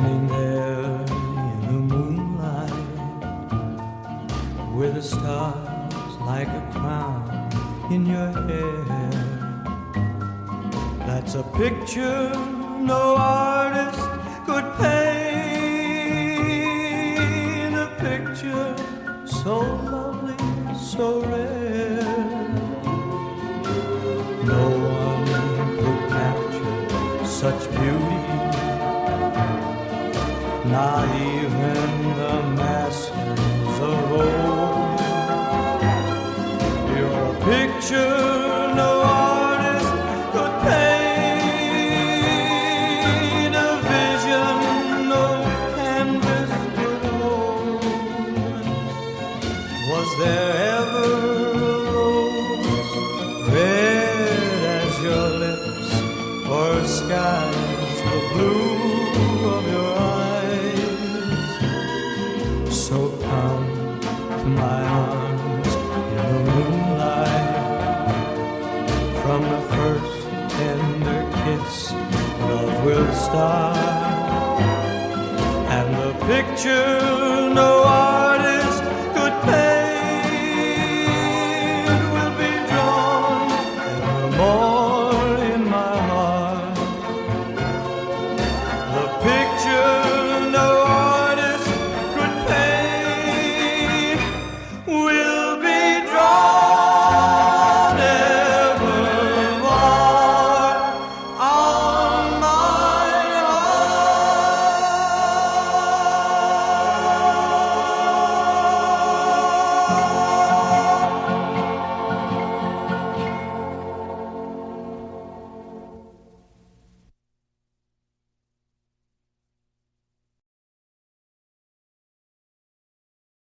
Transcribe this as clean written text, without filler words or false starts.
Standing there in the moonlight with the stars like a crown in your hair. That's a picture no artist could paint. A picture so lovely, so rare. No one could capture such beauty, not even the masters of old. You're a picture no artist could paint, a vision no canvas could hold. Was there ever a rose red as your lips, or skies the blue of your eyes? So come to my arms in the moonlight. From the first tender kiss, love will start, and the picture